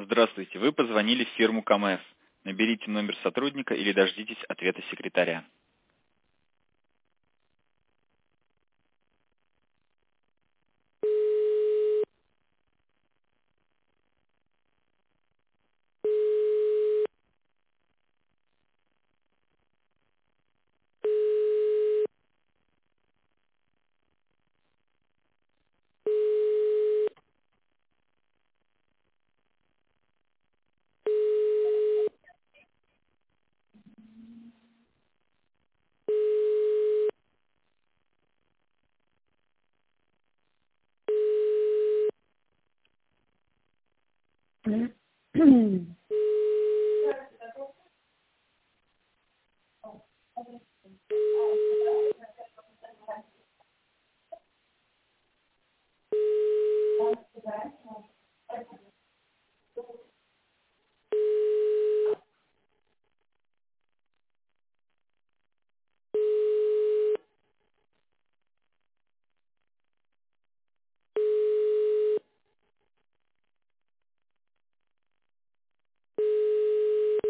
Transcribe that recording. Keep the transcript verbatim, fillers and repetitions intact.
Здравствуйте, вы позвонили в фирму КамЭЗ. Наберите номер сотрудника или дождитесь ответа секретаря. Mm.